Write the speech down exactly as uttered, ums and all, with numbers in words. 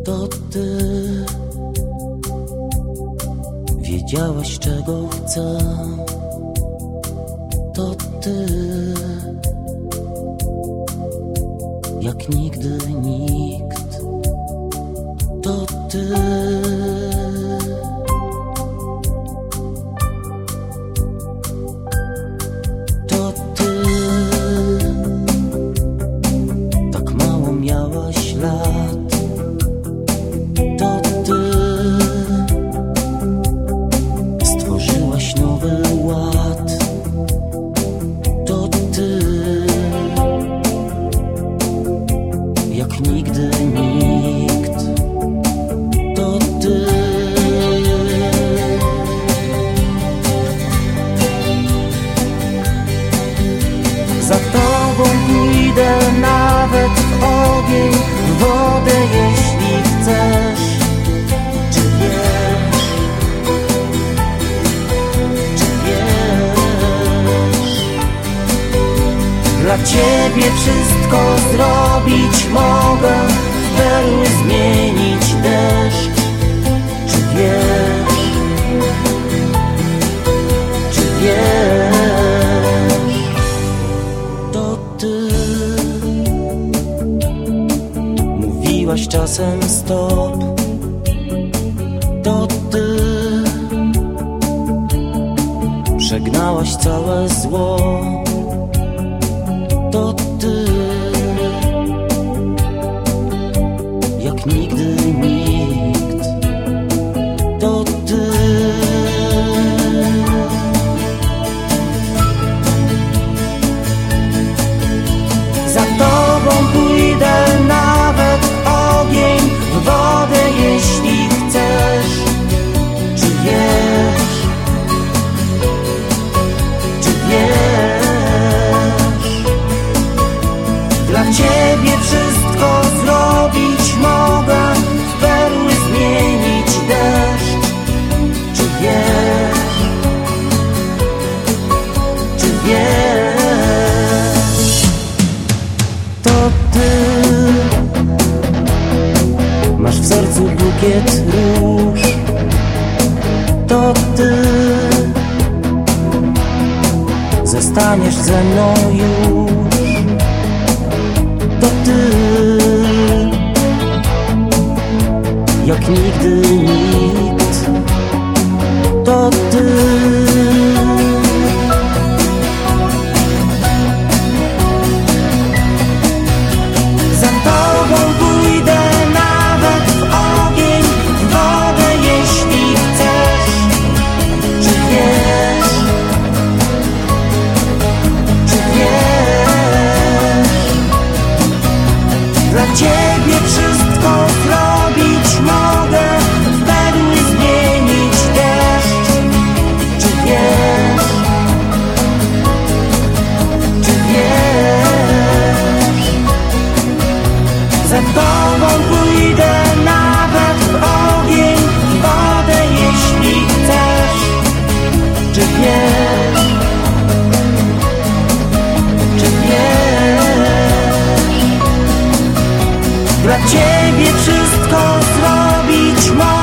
To ty wiedziałaś, czego chcę. To ty jak nigdy nikt. To ty To ty tak mało miałaś lat. To ty stworzyłaś nowy ład. To ty jak nigdy nikt. To ty za tobą pójdę nawet w ogień, w wodę, jeśli chcesz. Czy wiesz, czy wiesz, dla ciebie wszystko zrobić mogę, w perły zmienić deszcz. Czy wiesz, czy wiesz, to ty mówiłaś czasem stop. To ty przegnałaś całe zło. To ty jak nigdy nikt. To ty za tobą pójdę nawet w ogień, w wodę, jeśli chcesz. Czy wiesz, czy wiesz, dla ciebie wszystko zrobić mogę, w perły zmienić deszcz. Czy wiesz, czy wiesz, to ty masz w sercu bukiet róż. To ty zostaniesz ze mną już. To ty jak nigdy nikt. To ty za tobą pójdę nawet w ogień, w wodę, jeśli chcesz. Czy wiesz, czy wiesz, dla ciebie wszystko zrobić mogę, w perły zmienić deszcz. Czy wiesz, czy wiesz, za tobą pójdę nawet w ogień, w wodę, jeśli chcesz. Czy wiesz, czy wiesz, dla ciebie wszystko zrobić mogę.